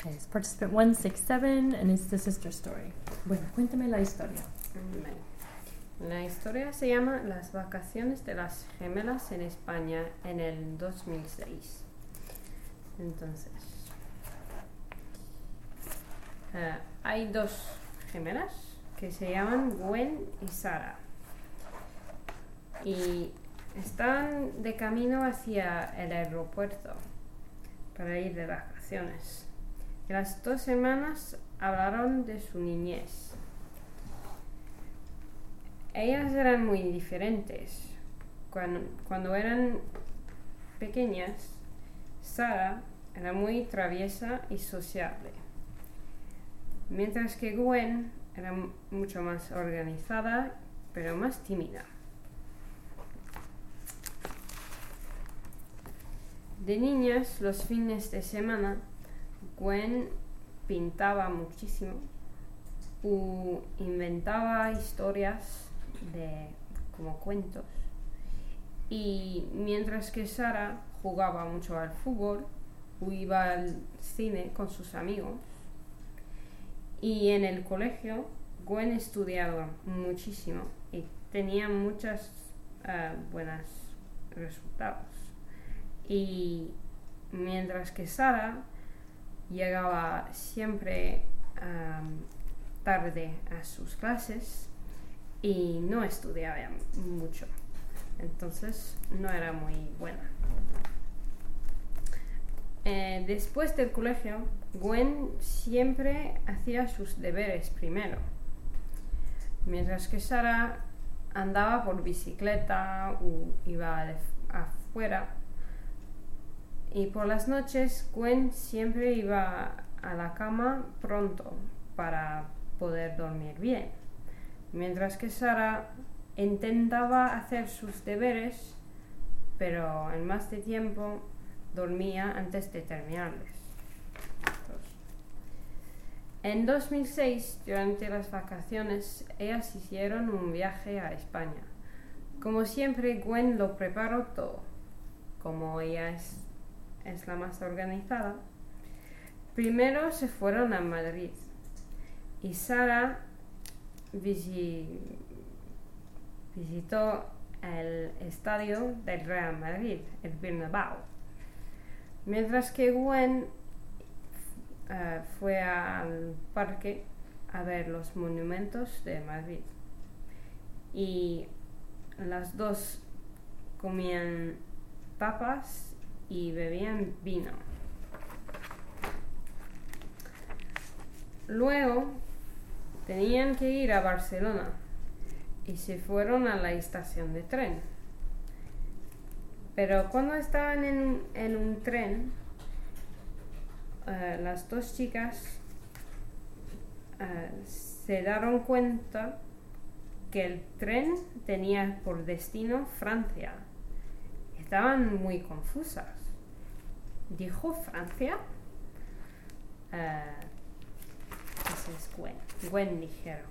Okay, it's participant 167, and it's the sister story. Bueno, cuéntame la historia. La historia se llama Las vacaciones de las gemelas en España en el 2006. Entonces, hay dos gemelas que se llaman Gwen y Sara. Y están de camino hacia el aeropuerto para ir de vacaciones. Y las 2 semanas hablaron de su niñez. Ellas eran muy diferentes. Cuando eran pequeñas, Sara era muy traviesa y sociable, mientras que Gwen era mucho más organizada, pero más tímida. De niñas, los fines de semana, Gwen pintaba muchísimo o inventaba historias como cuentos. Y mientras que Sara jugaba mucho al fútbol o iba al cine con sus amigos. Y en el colegio, Gwen estudiaba muchísimo y tenía muchos buenos resultados. Y mientras que Sara llegaba siempre tarde a sus clases y no estudiaba mucho, entonces no era muy buena. Después del colegio, Gwen siempre hacía sus deberes primero, mientras que Sara andaba por bicicleta o iba afuera. Y por las noches, Gwen siempre iba a la cama pronto para poder dormir bien, mientras que Sara intentaba hacer sus deberes, pero en más de tiempo dormía antes de terminarlos. En 2006, durante las vacaciones, ellas hicieron un viaje a España. Como siempre, Gwen lo preparó todo. Como ella es la más organizada, primero se fueron a Madrid y Sara visitó el estadio del Real Madrid, el Bernabéu, mientras que Gwen fue al parque a ver los monumentos de Madrid. Y las dos comían papas y bebían vino. Luego tenían que ir a Barcelona y se fueron a la estación de tren. Pero cuando estaban en un tren, las dos chicas se dieron cuenta que el tren tenía por destino Francia. Estaban muy confusas. ¿Dijo Francia? Ese es Gwen. Gwen dijeron.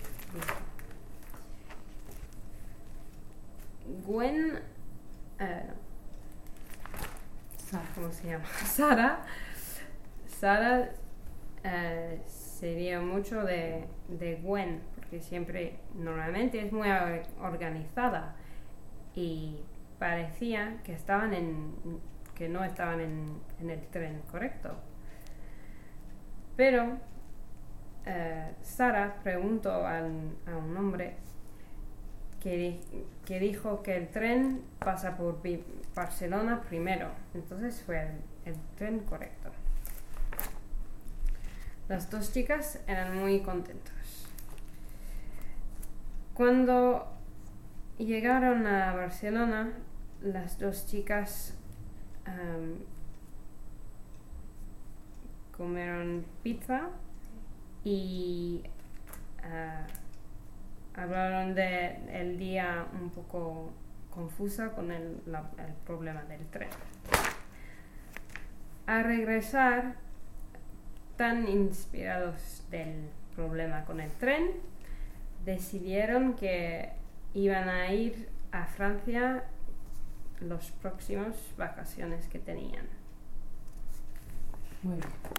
Gwen... ¿cómo se llama? Sara sería mucho de Gwen, porque normalmente es muy organizada y parecía que no estaban en el tren correcto. Pero Sara preguntó a un hombre que dijo que el tren pasa por Barcelona primero. Entonces fue el tren correcto. Las dos chicas eran muy contentas. Cuando llegaron a Barcelona, las dos chicas comieron pizza y hablaron del día un poco confusa con el problema del tren. Al regresar, tan inspirados del problema con el tren, decidieron que iban a ir a Francia las próximas vacaciones que tenían. Muy bien.